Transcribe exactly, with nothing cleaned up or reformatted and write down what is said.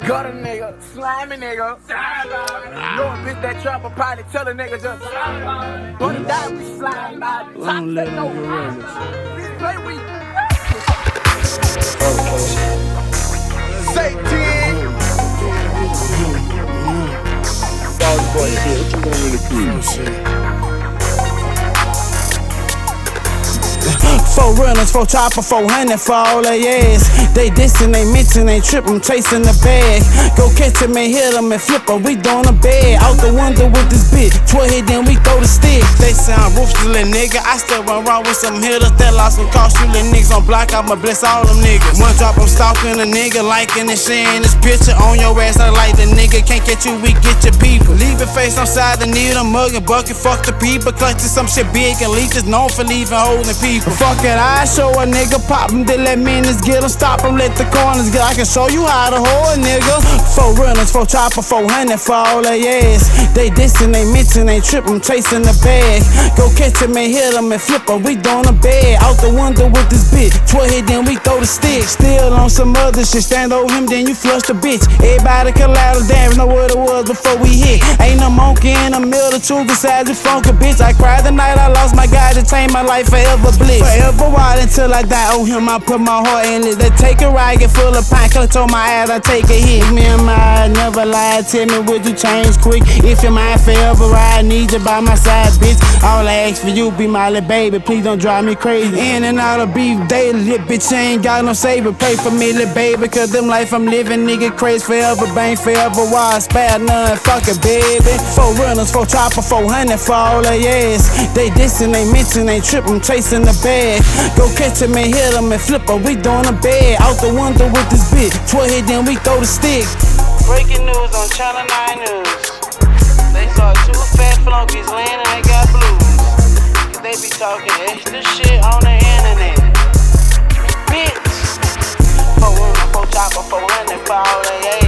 Gutter nigga, slimy nigga. Know a bitch that trap will probably tell a nigga just gonna die, we slime by. Top say no. Bitch play we. Say ten. Dog boy shit, what you want me to do? Four runners, four chopper, four hundred for all they ass. They dissing, they mention, they trippin', chasing the bag. Go catch him and hit him and flip him, we doing a bad. Out the window with this bitch, twirl hit, then we throw the stick. They sound ruthless, little nigga. I still run around with some hitters that lost some cost. You little niggas on block, I'ma bless all them niggas. One drop, I'm stalking a nigga, liking and sharing this picture on your ass. I like the nigga, can't get you, we get your people. Leave your face outside the needle, mug and bucket, fuck the people. Clutching some shit big and leeches, known for leaving holding people. Fuck it, I show a nigga pop him, then let minutes get him, stop him, let the corners get. I can show you how to hold a nigga. Four runners, four chopper, four hundred for all they ass. They dissing, they mention, they trippin', chasing the bag. Go catch him and hit him and flip him, we doing a bad. Out the window with this bitch, twirl hit, then we throw the stick. Still on some other shit, stand over him, then you flush the bitch. Everybody collateral damage, know what it was before we hit. Ain't no monkey in the middle, the truth besides the funky bitch. I cried the night I lost my guy to change my life forever bliss. Forever wild until I die, oh him, I put my heart in it. They take a ride, get full of pine, cause I told my ass I take a hit. Me and my eyes never lied, tell me would you change quick? If your mind forever ride, need you by my side, bitch. All I ask for you be my little baby, please don't drive me crazy. In and out of beef daily, little bitch ain't got no savior. Pray for me, little baby, cause them life I'm living, nigga crazy forever, bang forever, wild, spare none, fuck it, baby. Four runners, four chopper, four hundred for all they ass. They dissing, they mention, they trippin', chasing the bag. Go catch him and hit him and flip him, we doing a bad. Out the window with this bitch, twirl hit, then we throw the stick. Breaking news on Channel nine News. They saw two fat flunkies laying and they got blues. They be talking extra shit on the internet. Bitch. Four women, four chopper, four hundred for all they